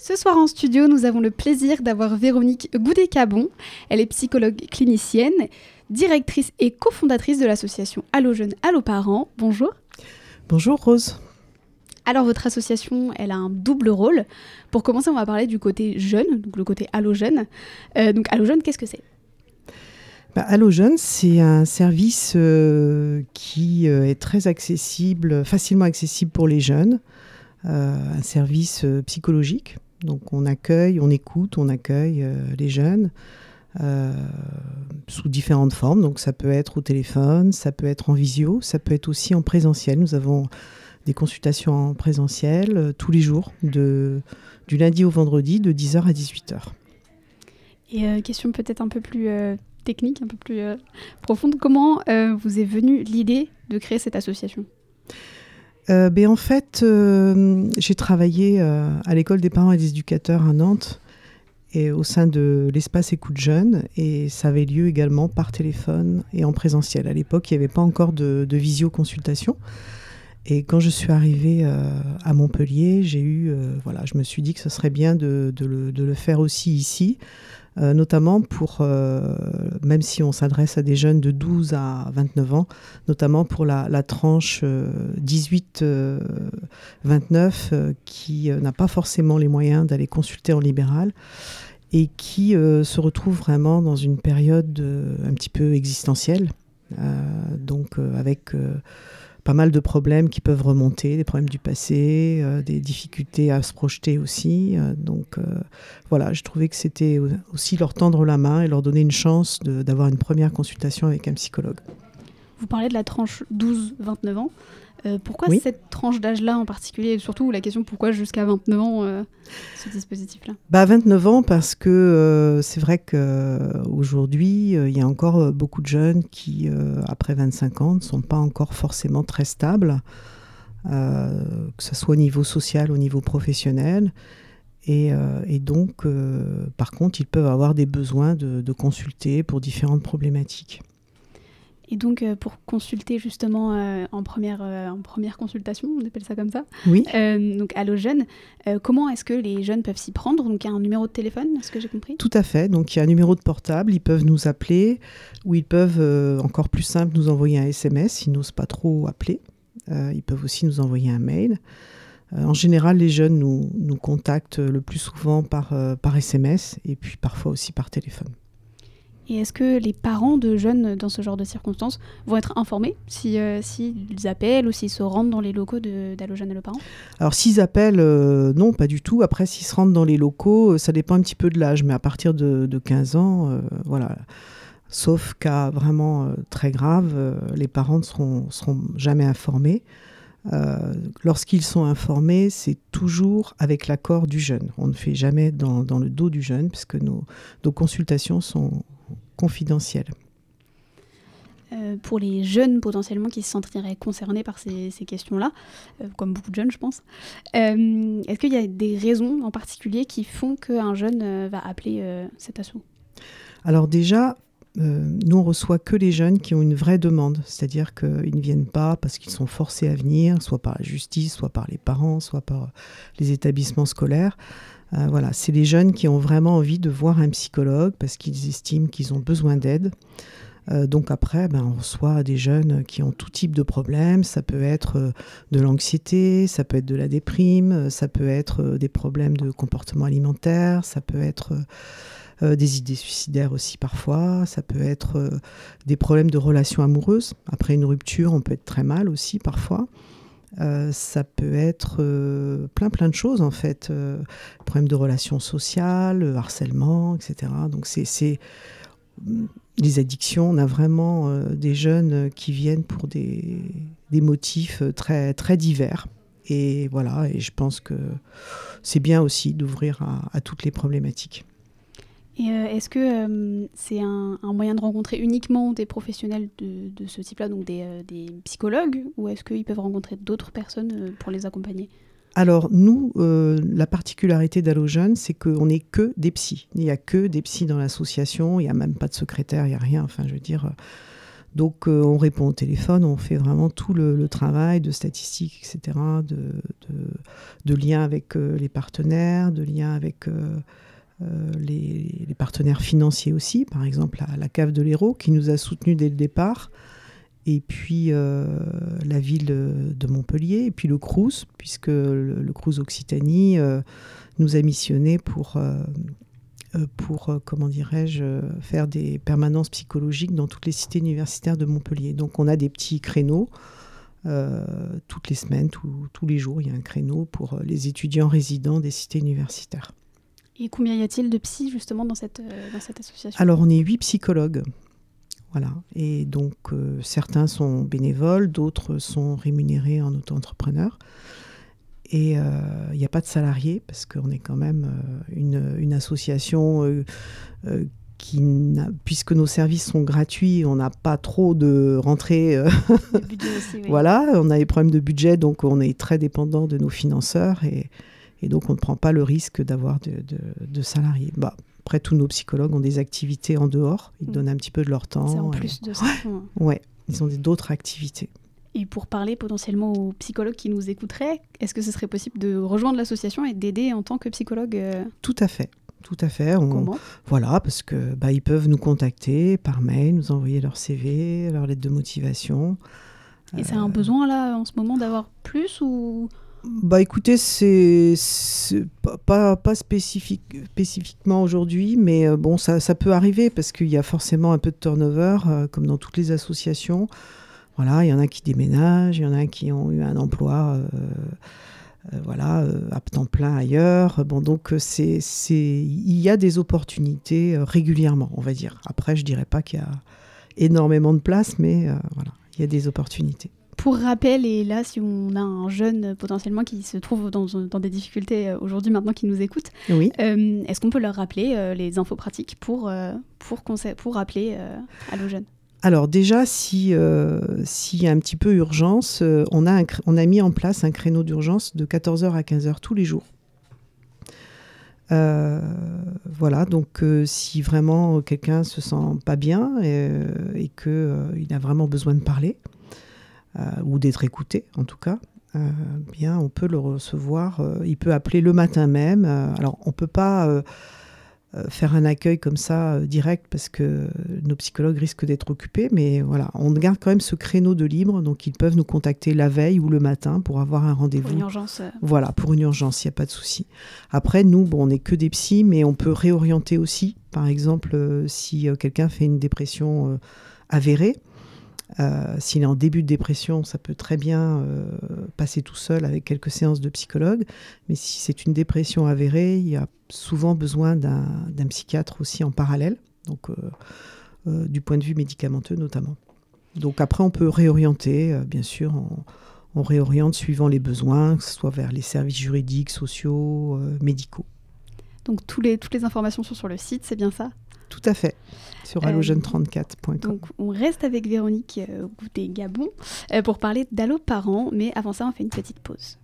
Ce soir en studio, nous avons le plaisir d'avoir Véronique Goudet-Cabon. Elle est psychologue clinicienne, directrice et cofondatrice de l'association Allo Jeunes, Allo Parents. Bonjour. Bonjour Rose. Alors votre association, elle a un double rôle. Pour commencer, on va parler du côté jeune, donc le côté Allo Jeunes. Donc Allo Jeunes, qu'est-ce que c'est ? Allo Jeunes, c'est un service qui est très accessible, facilement accessible pour les jeunes. Un service psychologique. Donc on accueille, on écoute, on accueille les jeunes sous différentes formes. Donc ça peut être au téléphone, ça peut être en visio, ça peut être aussi en présentiel. Nous avons des consultations en présentiel tous les jours, du lundi au vendredi, de 10h à 18h. Et question peut-être un peu plus technique, un peu plus profonde, comment vous est venue l'idée de créer cette association ? En fait, j'ai travaillé à l'école des parents et des éducateurs à Nantes et au sein de l'espace Écoute Jeunes, et ça avait lieu également par téléphone et en présentiel. À l'époque, il n'y avait pas encore de visioconsultation. Et quand je suis arrivée à Montpellier, je me suis dit que ce serait bien de le faire aussi ici, notamment pour, même si on s'adresse à des jeunes de 12 à 29 ans, notamment pour la tranche 18-29 qui n'a pas forcément les moyens d'aller consulter en libéral et qui se retrouve vraiment dans une période un petit peu existentielle, avec pas mal de problèmes qui peuvent remonter, des problèmes du passé, des difficultés à se projeter aussi. Je trouvais que c'était aussi leur tendre la main et leur donner une chance d'avoir une première consultation avec un psychologue. Vous parlez de la tranche 12-29 ans. Pourquoi cette tranche d'âge-là en particulier ? Et surtout la question, pourquoi jusqu'à 29 ans ce dispositif-là ? 29 ans parce que c'est vrai qu'aujourd'hui, il y a encore beaucoup de jeunes qui, après 25 ans, ne sont pas encore forcément très stables, que ce soit au niveau social, au niveau professionnel. Et donc, par contre, ils peuvent avoir des besoins de consulter pour différentes problématiques. Et donc, pour consulter justement en première consultation, on appelle ça comme ça, oui. Donc Allo Jeunes, comment est-ce que les jeunes peuvent s'y prendre ? Donc, il y a un numéro de téléphone, est-ce que j'ai compris ? Tout à fait. Donc, il y a un numéro de portable, ils peuvent nous appeler, ou ils peuvent, encore plus simple, nous envoyer un SMS s'ils n'osent pas trop appeler. Ils peuvent aussi nous envoyer un mail. En général, les jeunes nous contactent le plus souvent par SMS et puis parfois aussi par téléphone. Et est-ce que les parents de jeunes dans ce genre de circonstances vont être informés s'ils appellent ou s'ils se rendent dans les locaux d'Allo Jeunes, Allo Parents ? Alors s'ils appellent, non, pas du tout. Après, s'ils se rendent dans les locaux, ça dépend un petit peu de l'âge, mais à partir de 15 ans, voilà. Sauf cas vraiment très grave, les parents ne seront jamais informés. Lorsqu'ils sont informés, c'est toujours avec l'accord du jeune. On ne fait jamais dans le dos du jeune, puisque nos consultations sont confidentielles. Pour les jeunes potentiellement qui se sentiraient concernés par ces questions-là, comme beaucoup de jeunes je pense, est-ce qu'il y a des raisons en particulier qui font qu'un jeune va appeler cet asso ? Alors déjà, nous on reçoit que les jeunes qui ont une vraie demande, c'est-à-dire qu'ils ne viennent pas parce qu'ils sont forcés à venir, soit par la justice, soit par les parents, soit par les établissements scolaires. C'est les jeunes qui ont vraiment envie de voir un psychologue parce qu'ils estiment qu'ils ont besoin d'aide. Donc après, on reçoit des jeunes qui ont tout type de problèmes. Ça peut être de l'anxiété, ça peut être de la déprime, ça peut être des problèmes de comportement alimentaire, ça peut être des idées suicidaires aussi parfois, ça peut être des problèmes de relations amoureuses. Après une rupture, on peut être très mal aussi parfois. Ça peut être plein de choses en fait, problèmes de relations sociales, harcèlement, etc. Donc c'est les addictions. On a vraiment des jeunes qui viennent pour des motifs très très divers. Et voilà, et je pense que c'est bien aussi d'ouvrir à toutes les problématiques. Et est-ce que c'est un moyen de rencontrer uniquement des professionnels de ce type-là, donc des psychologues, ou est-ce qu'ils peuvent rencontrer d'autres personnes pour les accompagner ? Alors nous, la particularité d'Allo Jeunes, c'est qu'on n'est que des psys. Il n'y a que des psys dans l'association, il n'y a même pas de secrétaire, il n'y a rien. Enfin, je veux dire, Donc on répond au téléphone, on fait vraiment tout le travail de statistiques, etc., de lien avec les partenaires, de lien avec les partenaires financiers aussi, par exemple la Cave de l'Hérault qui nous a soutenus dès le départ, et puis la ville de Montpellier, et puis le Crous, puisque le Crous Occitanie nous a missionnés pour comment dirais-je, faire des permanences psychologiques dans toutes les cités universitaires de Montpellier. Donc on a des petits créneaux, toutes les semaines, tous les jours, il y a un créneau pour les étudiants résidents des cités universitaires. Et combien y a-t-il de psy justement dans cette association ? Alors on est 8 psychologues, voilà. Et donc certains sont bénévoles, d'autres sont rémunérés en auto-entrepreneur. Et il n'y a pas de salariés, parce qu'on est quand même une association puisque nos services sont gratuits, on n'a pas trop de rentrées. Le budget aussi, oui. Voilà, on a des problèmes de budget, donc on est très dépendant de nos financeurs, et donc on ne prend pas le risque d'avoir de salariés. Bah, après, tous nos psychologues ont des activités en dehors, ils donnent un petit peu de leur temps. C'est en plus de ça. Ouais, ils ont d'autres activités. Et pour parler potentiellement aux psychologues qui nous écouteraient, est-ce que ce serait possible de rejoindre l'association et d'aider en tant que psychologue ? Tout à fait. Comment ? Voilà, parce que ils peuvent nous contacter par mail, nous envoyer leur CV, leur lettre de motivation. Et c'est un besoin là en ce moment d'avoir plus ou ? Écoutez, c'est pas spécifiquement aujourd'hui, mais bon, ça peut arriver parce qu'il y a forcément un peu de turnover, comme dans toutes les associations. Voilà, il y en a qui déménagent, il y en a qui ont eu un emploi à temps plein ailleurs. Bon, donc il y a des opportunités régulièrement, on va dire. Après, je dirais pas qu'il y a énormément de place, mais voilà, il y a des opportunités. Pour rappel, et là, si on a un jeune potentiellement qui se trouve dans des difficultés aujourd'hui, maintenant, qui nous écoute, oui. Est-ce qu'on peut leur rappeler les infos pratiques pour rappeler Allo Jeunes ? Alors déjà, s'il y a un petit peu urgence, on a mis en place un créneau d'urgence de 14h à 15h tous les jours. Voilà, donc si vraiment quelqu'un se sent pas bien et qu'il a vraiment besoin de parler, ou d'être écouté en tout cas, bien on peut le recevoir, il peut appeler le matin même. Alors on peut pas faire un accueil comme ça direct parce que nos psychologues risquent d'être occupés, mais voilà, on garde quand même ce créneau de libre, donc ils peuvent nous contacter la veille ou le matin pour avoir un rendez-vous. Pour une urgence. Voilà, pour une urgence, il n'y a pas de souci. Après, nous, on n'est que des psys, mais on peut réorienter aussi. Par exemple, si quelqu'un fait une dépression avérée, s'il est en début de dépression, ça peut très bien passer tout seul avec quelques séances de psychologue. Mais si c'est une dépression avérée, il y a souvent besoin d'un psychiatre aussi en parallèle, donc du point de vue médicamenteux notamment. Donc après, on peut réorienter, bien sûr, on réoriente suivant les besoins, que ce soit vers les services juridiques, sociaux, médicaux. Donc toutes les informations sont sur le site, c'est bien ça ? Tout à fait, sur allojeune34.com. Donc on reste avec Véronique Goudet-Gabon pour parler d'Allo Parents, mais avant ça on fait une petite pause.